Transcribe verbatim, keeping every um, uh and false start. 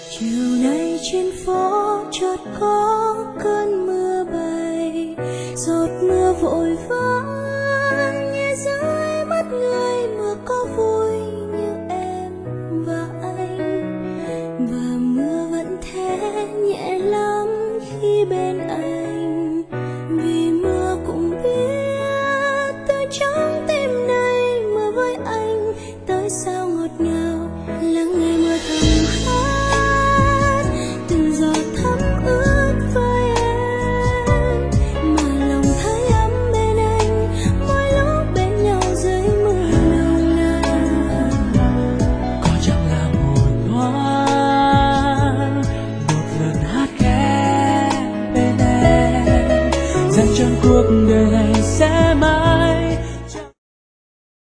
chiều nay trên phố chợt có cơn mưa bay, giọt mưa vội vã nhẹ rơi mắt người. Mưa có vui như em và anh, và mưa vẫn thế nhẹ lắm khi bên anh, vì mưa cũng biết từ trong tim này mưa với anh tới sao ngọt ngào. Lắng nghe mưa